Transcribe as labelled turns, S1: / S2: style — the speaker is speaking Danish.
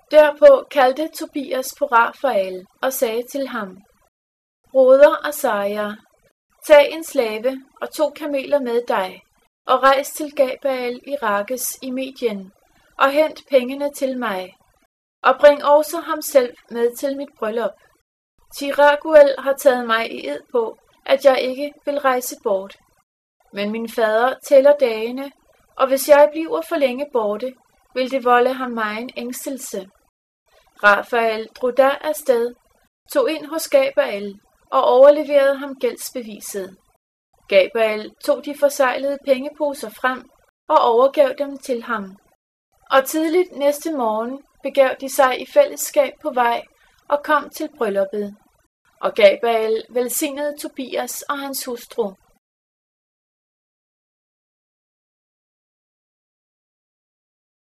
S1: Derpå kaldte Tobias på Rafael og sagde til ham: Broder Asaja, tag en slave og 2 kameler med dig, og rejs til Gabael i Rakes i Medien, og hent pengene til mig, og bring også ham selv med til mit bryllup. Raguel har taget mig i ed på, at jeg ikke vil rejse bort. Men min fader tæller dagene, og hvis jeg bliver for længe borte, vil det volde ham megen ængstelse. Rafael drog da afsted, tog ind hos Gabael og overleverede ham gældsbeviset. Gabael tog de forseglede pengeposer frem og overgav dem til ham. Og tidligt næste morgen begav de sig i fællesskab på vej og kom til brylluppet. Og Gabael velsignede Tobias og hans hustru.